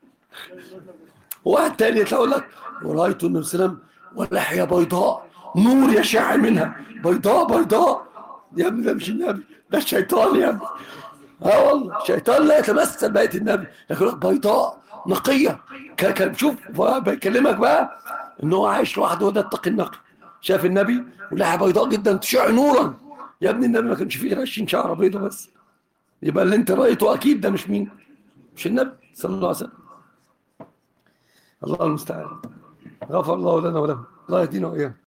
واحد تاني يقول لك ورايت النبي صلى الله عليه وسلم ولحيه بيضاء نور يشع منها بيضاء بيضاء. يا ابني ده مش النبي ده الشيطان يا ابني. اه والله الشيطان لا يتمثل بقيه النبي لكن بيضاء نقيه. شوف بيكلمك بقى ان هو عايش لوحده وده اتقي النقي. شاف النبي ولحيه بيضاء جدا تشع نورا. يا ابني النبي ما كانش فيه غير عشرين شعره بيضاء بس. يبقى اللي انت رايته اكيد ده مش مين مش النبي صلى الله عليه وسلم. الله المستعان. غفر الله لنا ولهم الله يهدينا واياه.